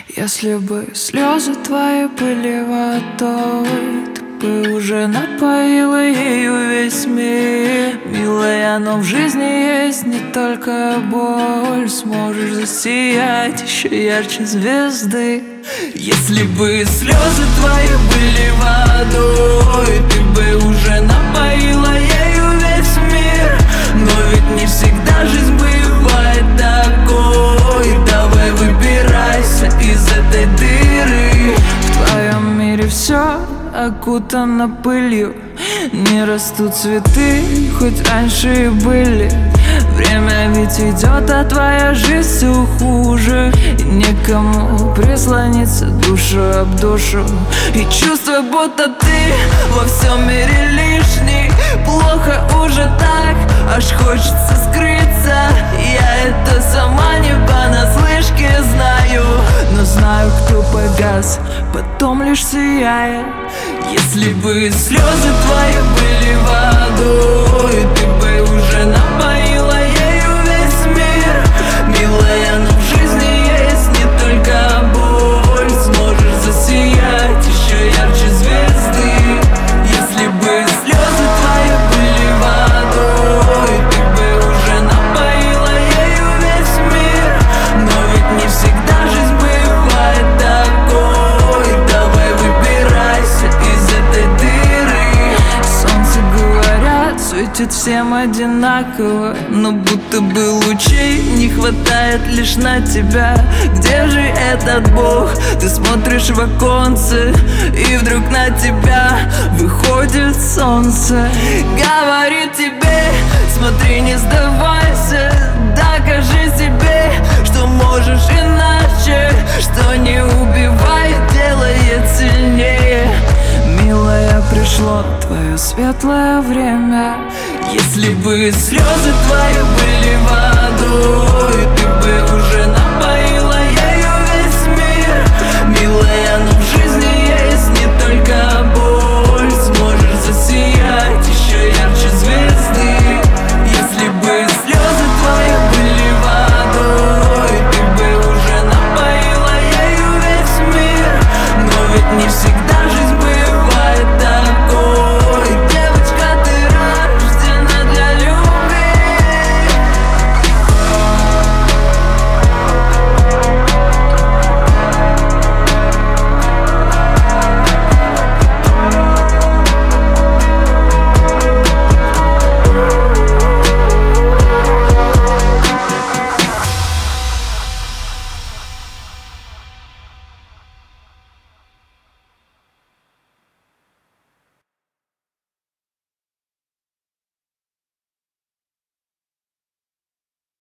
Если бы слезы твои были водой, ты бы уже напоила ею весь мир. Милая, но в жизни есть не только боль. Сможешь засиять еще ярче звезды. Если бы слезы твои были водой, ты бы уже напоила ею весь мир. Но ведь не всегда жизнь бывает такой. Давай выбирайся из этой дыры. В твоем мире все окутано пылью, не растут цветы, хоть раньше и были. Время ведь идет, а твоя жизнь все хуже. И некому прислониться душу об душу. И чувство, будто ты во всем мире лишний. Плохо уже так, аж хочется скрыться. Я это сама не понаслышке знаю, но знаю, кто погас, потом лишь сияет. Если бы слезы твои были водой, ты бы уже напоила ею весь мир. Милая, но в жизни есть не только боль. Сможешь засиять еще ярче звезды. Если бы слезы твои были водой, ты бы уже напоила ею весь мир. Но ведь не всегда жизнь бывает такой. Давай выбирайся из этой дыры. Солнце, говорят, светит всем одинаково, но будто бы лучей не хватает лишь на тебя. Где же этот Бог? Ты смотришь в оконце, и вдруг на тебя выходит солнце. Говорит тебе: смотри, не сдавайся, докажи себе, что можешь иначе, что не убивает, делает сильнее. Милая, пришло твое светлое время. Если бы слезы твои были водой, ты бы